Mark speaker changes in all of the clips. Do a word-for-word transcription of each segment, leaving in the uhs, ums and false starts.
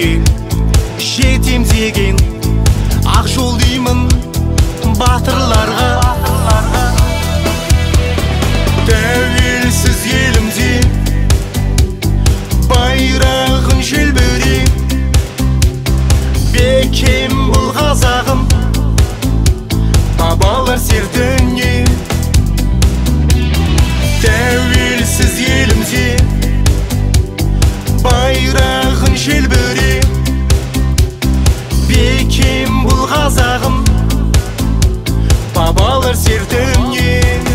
Speaker 1: биікке жетем деген ақ жол деймін батырларға. Тәуелсіз елімде байрағын желбірей, бекем бұл қазағым бабалар сертіне. Тәуелсіз елімде байрағын желбірей, бекем бұл қазағым бабалар сертіне.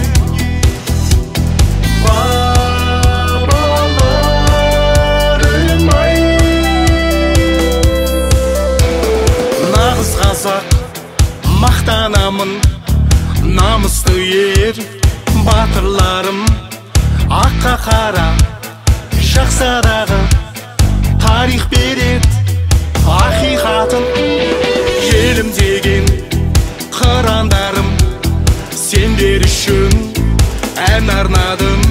Speaker 1: Бабаларым ай, нағыз қазақ мақтанамын, намысты ер батырларым. Аққа қара жақсадағы тарих берет ақиқатын. Елім деген қырандарым, сендер үшін ән арнадым.